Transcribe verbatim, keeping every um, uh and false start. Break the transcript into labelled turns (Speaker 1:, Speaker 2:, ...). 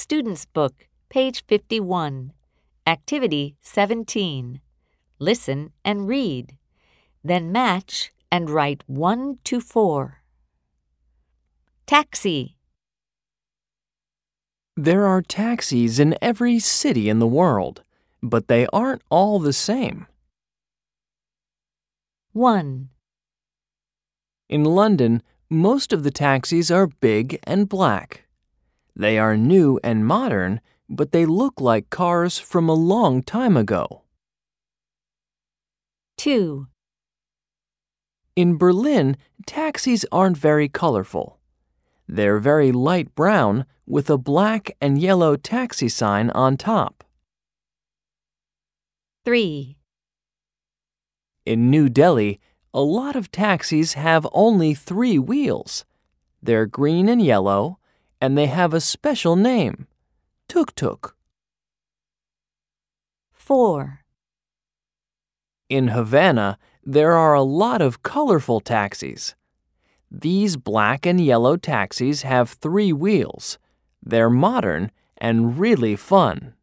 Speaker 1: Student's Book, page fifty-one. Activity seventeen. Listen and read. Then match and write one to four. Taxi.
Speaker 2: There are taxis in every city in the world, but they aren't all the same.
Speaker 1: one.
Speaker 2: In London, most of the taxis are big and black. They are new and modern, but they look like cars from a long time ago.
Speaker 1: two.
Speaker 2: In Berlin, taxis aren't very colorful. They're very light brown with a black and yellow taxi sign on top.
Speaker 1: three.
Speaker 2: In New Delhi, a lot of taxis have only three wheels. They're green and yellow, and they have a special name, tuk-tuk.
Speaker 1: four.
Speaker 2: In Havana, there are a lot of colorful taxis. These black and yellow taxis have three wheels. They're modern and really fun.